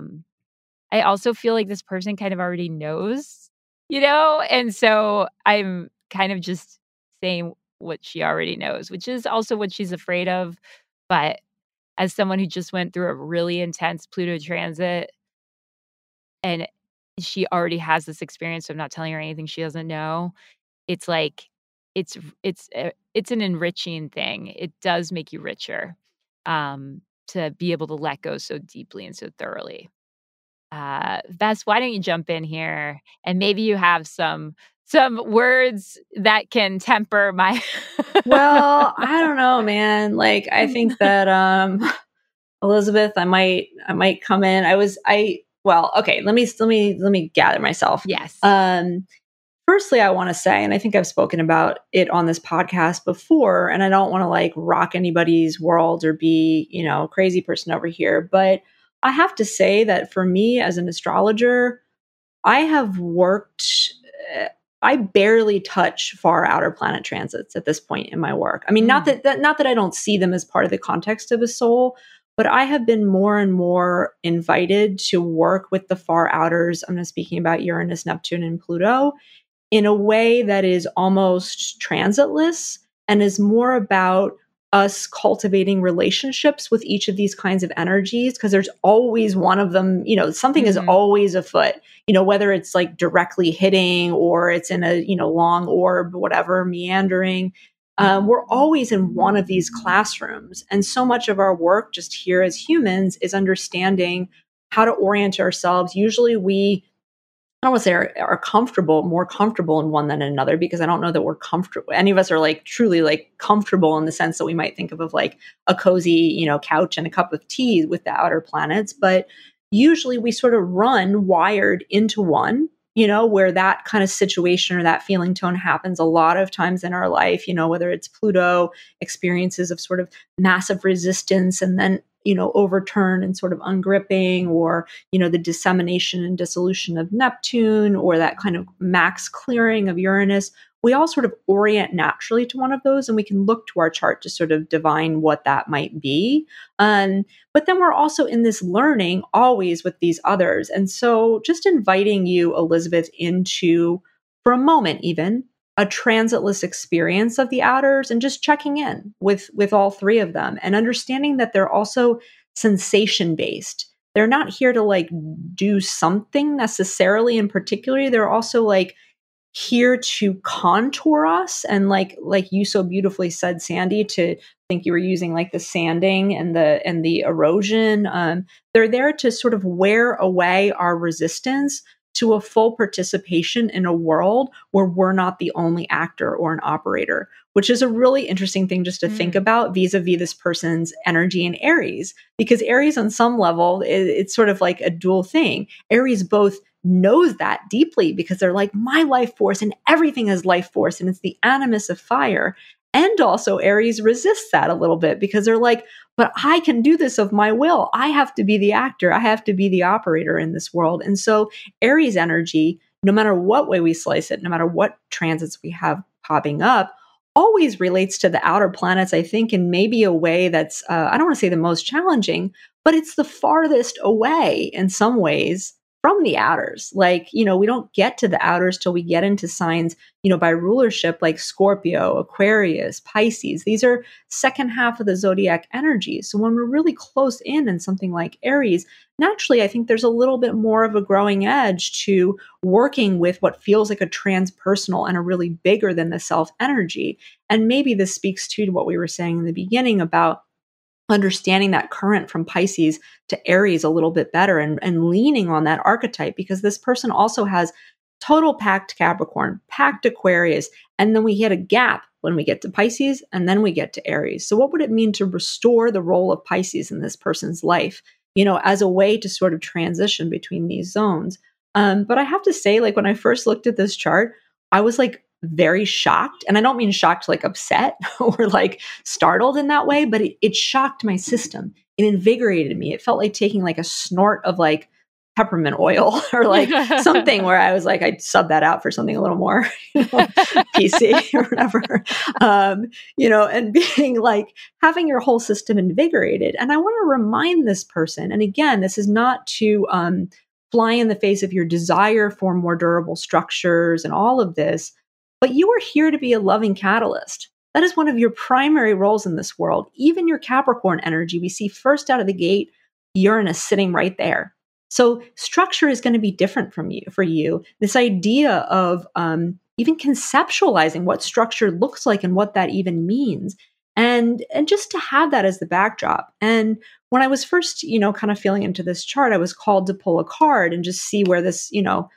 I also feel like this person kind of already knows, and so I'm kind of just saying what she already knows, which is also what she's afraid of. But as someone who just went through a really intense Pluto transit and she already has this experience, so I'm not telling her anything she doesn't know. It's like it's an enriching thing. It does make you richer, to be able to let go so deeply and so thoroughly. Bess, why don't you jump in here and maybe you have some words that can temper my Well, I don't know, man. Like, I think that Elizabeth, I might come in. Well, okay, let me gather myself. Yes. Firstly, I want to say, and I think I've spoken about it on this podcast before, and I don't want to like rock anybody's world or be, crazy person over here, but I have to say that for me as an astrologer, I have worked, uh, I barely touch far outer planet transits at this point in my work. I mean, not that I don't see them as part of the context of a soul, but I have been more and more invited to work with the far outers. I'm not speaking about Uranus, Neptune, and Pluto in a way that is almost transitless and is more about us cultivating relationships with each of these kinds of energies because there's always one of them, something is always afoot, whether it's like directly hitting or it's in a, long orb, whatever, meandering. We're always in one of these classrooms. And so much of our work just here as humans is understanding how to orient ourselves. Usually I don't want to say are more comfortable in one than another, because I don't know that we're comfortable. Any of us are like truly like comfortable in the sense that we might think of like a cozy, couch and a cup of tea with the outer planets. But usually we sort of run wired into one, where that kind of situation or that feeling tone happens a lot of times in our life, whether it's Pluto experiences of sort of massive resistance and then overturn and sort of ungripping, or the dissemination and dissolution of Neptune, or that kind of max clearing of Uranus. We all sort of orient naturally to one of those, and we can look to our chart to sort of divine what that might be. But then we're also in this learning always with these others. And so just inviting you, Elizabeth, into, for a moment even, a transitless experience of the outers, and just checking in with all three of them and understanding that they're also sensation based. They're not here to like do something necessarily in particular. They're also like here to contour us, and like you so beautifully said, Sandy, to think you were using like the sanding and the erosion. They're there to sort of wear away our resistance to a full participation in a world where we're not the only actor or an operator, which is a really interesting thing just to think about vis-a-vis this person's energy in Aries. Because Aries on some level, it's sort of like a dual thing. Aries both knows that deeply because they're like, my life force and everything is life force, and it's the animus of fire. And also Aries resists that a little bit because they're like, but I can do this of my will. I have to be the actor. I have to be the operator in this world. And so Aries energy, no matter what way we slice it, no matter what transits we have popping up, always relates to the outer planets, I think, in maybe a way that's, I don't want to say the most challenging, but it's the farthest away in some ways from the outers. Like, we don't get to the outers till we get into signs, by rulership like Scorpio, Aquarius, Pisces. These are second half of the zodiac energies. So when we're really close in something like Aries, naturally, I think there's a little bit more of a growing edge to working with what feels like a transpersonal and a really bigger than the self energy. And maybe this speaks to what we were saying in the beginning about understanding that current from Pisces to Aries a little bit better, and leaning on that archetype, because this person also has total packed Capricorn, packed Aquarius, and then we hit a gap when we get to Pisces and then we get to Aries. So what would it mean to restore the role of Pisces in this person's life, as a way to sort of transition between these zones? But I have to say, like, when I first looked at this chart, I was like very shocked. And I don't mean shocked like upset or like startled in that way, but it shocked my system. It invigorated me. It felt like taking like a snort of like peppermint oil or like something where I was like, I'd sub that out for something a little more PC or whatever, and being like having your whole system invigorated. And I want to remind this person, and again, this is not to fly in the face of your desire for more durable structures and all of this, but you are here to be a loving catalyst. That is one of your primary roles in this world. Even your Capricorn energy, we see first out of the gate, Uranus sitting right there. So structure is going to be different for you. This idea of even conceptualizing what structure looks like and what that even means, and just to have that as the backdrop. And when I was first, kind of feeling into this chart, I was called to pull a card and just see where this,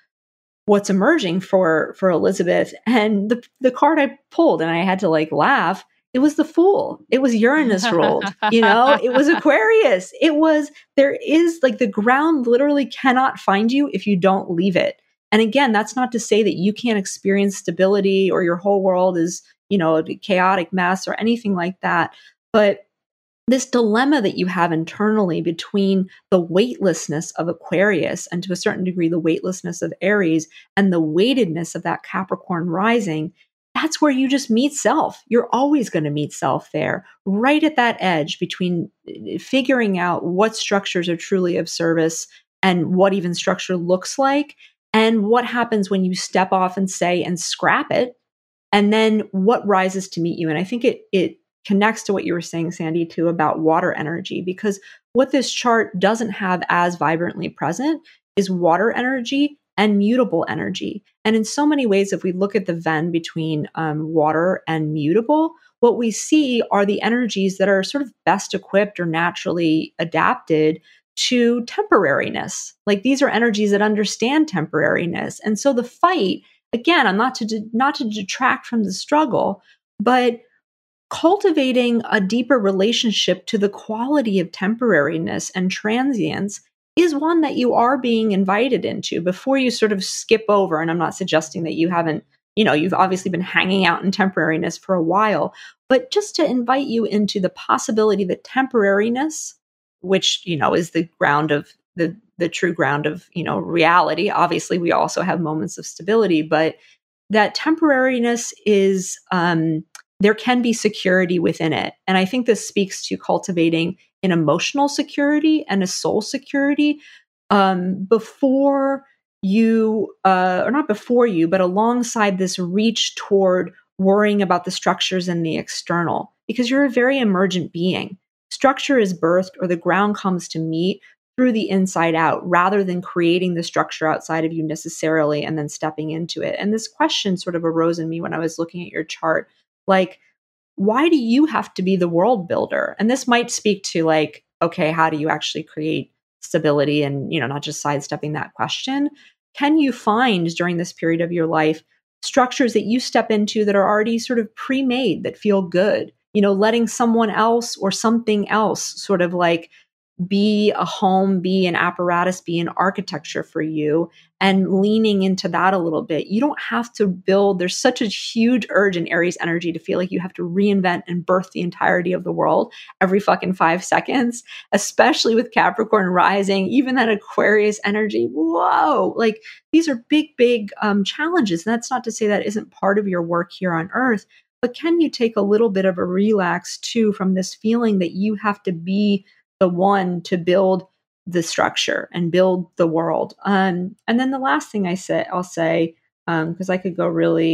what's emerging for Elizabeth. And the card I pulled, and I had to like laugh. It was the Fool. It was Uranus ruled, it was Aquarius. There is like the ground literally cannot find you if you don't leave it. And again, that's not to say that you can't experience stability or your whole world is, a chaotic mess or anything like that. But this dilemma that you have internally between the weightlessness of Aquarius and to a certain degree, the weightlessness of Aries and the weightedness of that Capricorn rising, that's where you just meet self. You're always going to meet self there, right at that edge between figuring out what structures are truly of service and what even structure looks like, and what happens when you step off and say and scrap it, and then what rises to meet you. And I think it connects to what you were saying, Sandy, too, about water energy, because what this chart doesn't have as vibrantly present is water energy and mutable energy. And in so many ways, if we look at the Venn between water and mutable, what we see are the energies that are sort of best equipped or naturally adapted to temporariness. Like these are energies that understand temporariness. And so the fight, again, I'm not to detract from the struggle, but cultivating a deeper relationship to the quality of temporariness and transience is one that you are being invited into before you sort of skip over. And I'm not suggesting that you haven't, you've obviously been hanging out in temporariness for a while, but just to invite you into the possibility that temporariness, which, is the ground of the true ground of, reality. Obviously, we also have moments of stability, but that temporariness is, there can be security within it. And I think this speaks to cultivating an emotional security and a soul security before you, or not before you, but alongside this reach toward worrying about the structures and the external, because you're a very emergent being. Structure is birthed, or the ground comes to meet through the inside out, rather than creating the structure outside of you necessarily and then stepping into it. And this question sort of arose in me when I was looking at your chart. Like, why do you have to be the world builder? And this might speak to like, okay, how do you actually create stability and, not just sidestepping that question? Can you find during this period of your life structures that you step into that are already sort of pre-made that feel good? Letting someone else or something else sort of like be a home, be an apparatus, be an architecture for you, and leaning into that a little bit. You don't have to build. There's such a huge urge in Aries energy to feel like you have to reinvent and birth the entirety of the world every fucking 5 seconds, especially with Capricorn rising, even that Aquarius energy. Whoa, like these are big, big challenges. And that's not to say that isn't part of your work here on Earth, but can you take a little bit of a relax too from this feeling that you have to be the one to build the structure and build the world. And then the last thing I'll say, because I could go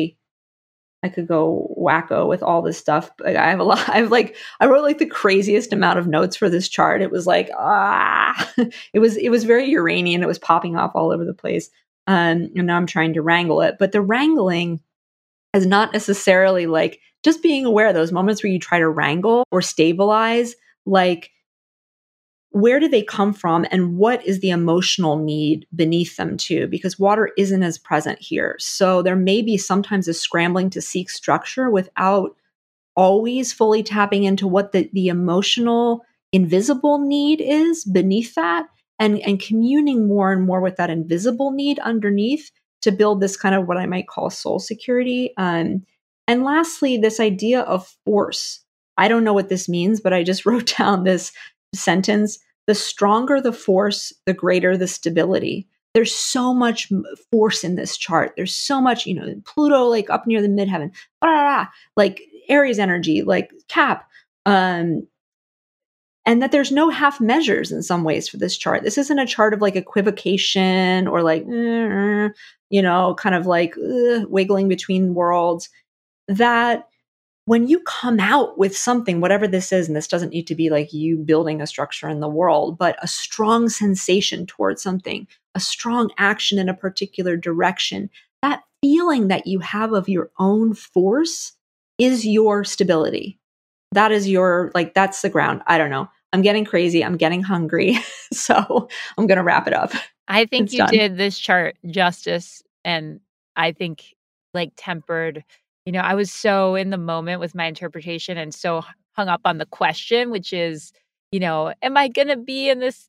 wacko with all this stuff. But I wrote like the craziest amount of notes for this chart. It was like, it was very Uranian. It was popping off all over the place. And now I'm trying to wrangle it. But the wrangling is not necessarily like just being aware of those moments where you try to wrangle or stabilize, like, where do they come from and what is the emotional need beneath them too? Because water isn't as present here. So there may be sometimes a scrambling to seek structure without always fully tapping into what the emotional invisible need is beneath that, and communing more and more with that invisible need underneath to build this kind of what I might call soul security. And lastly, this idea of force. I don't know what this means, but I just wrote down this sentence: the stronger the force, the greater the stability. There's so much force in this chart. There's so much, Pluto like up near the midheaven, like Aries energy, like Cap. And that there's no half measures in some ways for this chart. This isn't a chart of like equivocation or like, kind of like wiggling between worlds. That when you come out with something, whatever this is, and this doesn't need to be like you building a structure in the world, but a strong sensation towards something, a strong action in a particular direction, that feeling that you have of your own force is your stability. That is that's the ground. I don't know. I'm getting crazy. I'm getting hungry. So I'm going to wrap it up. I think It's you done. did this chart justice. And I think like tempered, I was so in the moment with my interpretation and so hung up on the question, which is, am I going to be in this,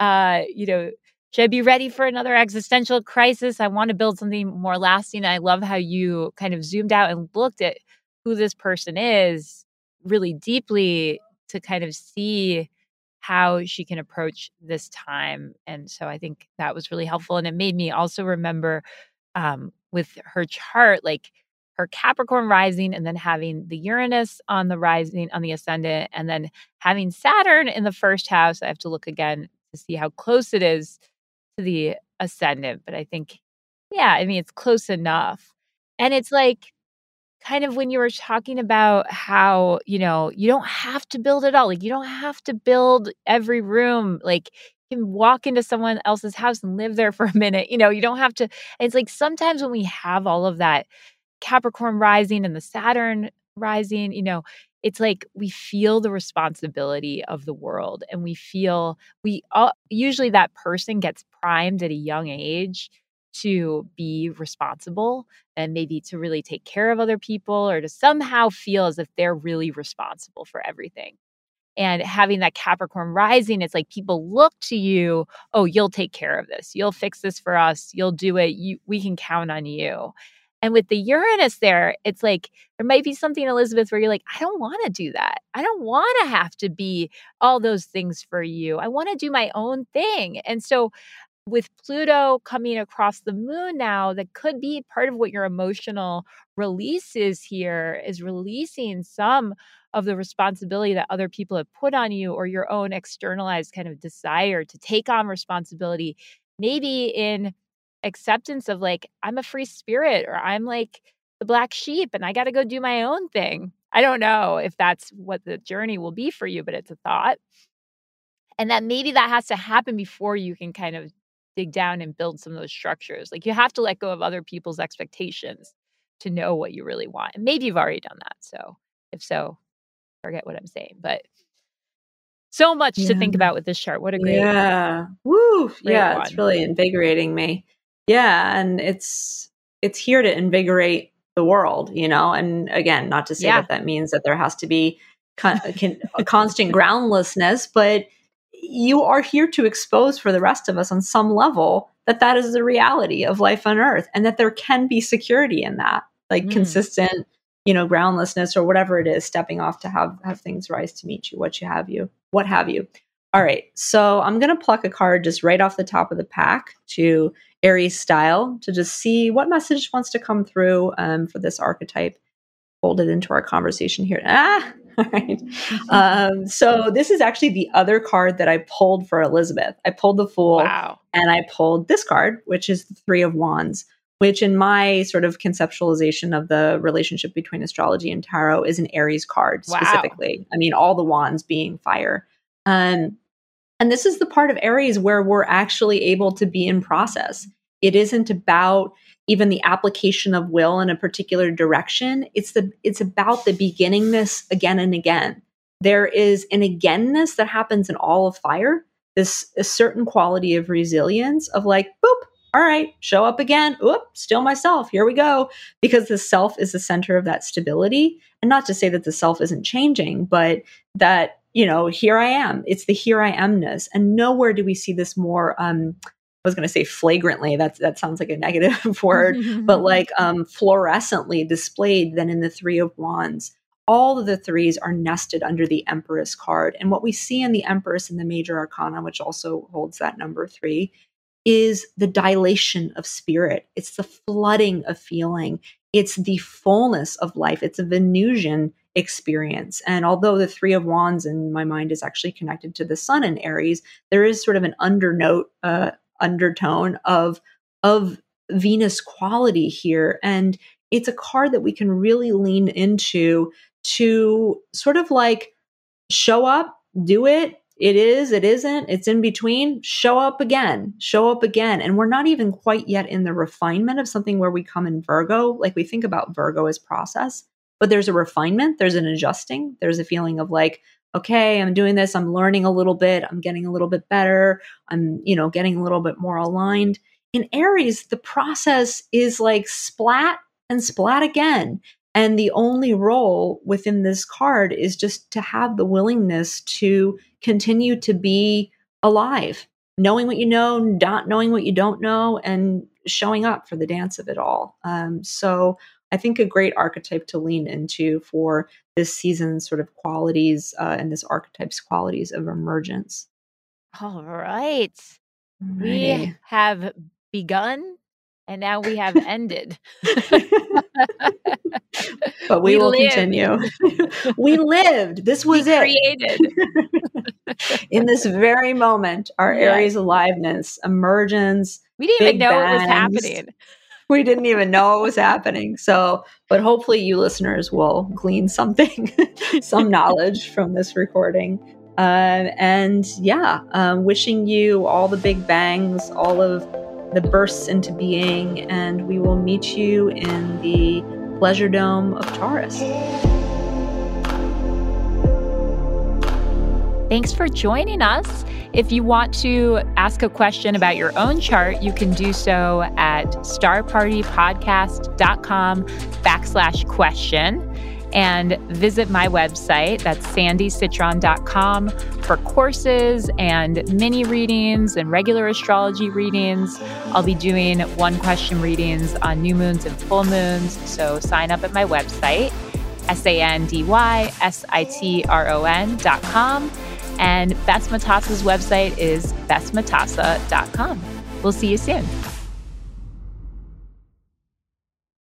should I be ready for another existential crisis? I want to build something more lasting. I love how you kind of zoomed out and looked at who this person is really deeply to kind of see how she can approach this time. And so I think that was really helpful. And it made me also remember with her chart, like her Capricorn rising and then having the Uranus on the rising on the ascendant and then having Saturn in the first house. I have to look again to see how close it is to the ascendant. But I think, it's close enough. And it's like, kind of when you were talking about how, you don't have to build it all. Like, you don't have to build every room. Like, you can walk into someone else's house and live there for a minute. You don't have to. It's like sometimes when we have all of that Capricorn rising and the Saturn rising, it's like we feel the responsibility of the world and usually that person gets primed at a young age to be responsible and maybe to really take care of other people or to somehow feel as if they're really responsible for everything. And having that Capricorn rising, it's like people look to you, oh, you'll take care of this. You'll fix this for us. You'll do it. We can count on you. And with the Uranus there, it's like there might be something, Elizabeth, where you're like, I don't want to do that. I don't want to have to be all those things for you. I want to do my own thing. And so with Pluto coming across the moon now, that could be part of what your emotional release is here, is releasing some of the responsibility that other people have put on you or your own externalized kind of desire to take on responsibility, maybe in acceptance of like, I'm a free spirit or I'm like the black sheep and I got to go do my own thing. I don't know if that's what the journey will be for you, but it's a thought. And that maybe that has to happen before you can kind of dig down and build some of those structures. Like you have to let go of other people's expectations to know what you really want. And maybe you've already done that. So if so, forget what I'm saying. But so much to think about with this chart. What a great, Woo. great Yeah, one. it's really invigorating me. Yeah, and it's here to invigorate the world, and again, not to say that means that there has to be a constant groundlessness, but you are here to expose for the rest of us on some level that is the reality of life on Earth and that there can be security in that, like consistent, groundlessness or whatever it is, stepping off to have things rise to meet you, what have you. All right. So I'm going to pluck a card just right off the top of the pack to Aries style to just see what message wants to come through for this archetype. Fold it into our conversation here. All right. So this is actually the other card that I pulled for Elizabeth. I pulled the Fool. Wow. And I pulled this card, which is the Three of Wands, which in my sort of conceptualization of the relationship between astrology and tarot is an Aries card specifically. Wow. I mean, all the wands being fire. And this is the part of Aries where we're actually able to be in process. It isn't about even the application of will in a particular direction. It's about the beginningness again and again. There is an againness that happens in all of fire, a certain quality of resilience of like, boop, all right, show up again. Oop, still myself. Here we go. Because the self is the center of that stability. And not to say that the self isn't changing, but that, here I am. It's the here I amness. And nowhere do we see this more, I was going to say flagrantly. That sounds like a negative word, but like fluorescently displayed than in the Three of Wands. all of the threes are nested under the Empress card. And what we see in the Empress in the major arcana, which also holds that number 3, is the dilation of spirit. It's the flooding of feeling. It's the fullness of life. It's a Venusian experience. And although the 3 of Wands in my mind is actually connected to the sun in Aries, there is sort of an undertone of Venus quality here. And it's a card that we can really lean into to sort of like show up, do it. It is, it isn't, it's in between. Show up again. And we're not even quite yet in the refinement of something where we come in Virgo. Like we think about Virgo as process, but there's a refinement, there's an adjusting, there's a feeling of like, okay, I'm doing this, I'm learning a little bit, I'm getting a little bit better, I'm, getting a little bit more aligned. In Aries, the process is like splat and splat again. And the only role within this card is just to have the willingness to continue to be alive, knowing what you know, not knowing what you don't know, and showing up for the dance of it all. So I think a great archetype to lean into for this season's sort of qualities and this archetype's qualities of emergence. All right. Alrighty. We have begun and now we have ended. But we will continue. We lived. This was created. In this very moment, our Aries aliveness, emergence. We didn't even know it was happening. We didn't even know it was happening. So, but hopefully you listeners will glean something, some knowledge from this recording. Wishing you all the big bangs, all of the bursts into being, and we will meet you in the Pleasure Dome of Taurus. Thanks for joining us. If you want to ask a question about your own chart, you can do so at starpartypodcast.com/question and visit my website. That's sandycitron.com for courses and mini readings and regular astrology readings. I'll be doing 1-question readings on new moons and full moons. So sign up at my website, SANDYSITRON.com. And Bess Matassa's website is bestmatassa.com. We'll see you soon.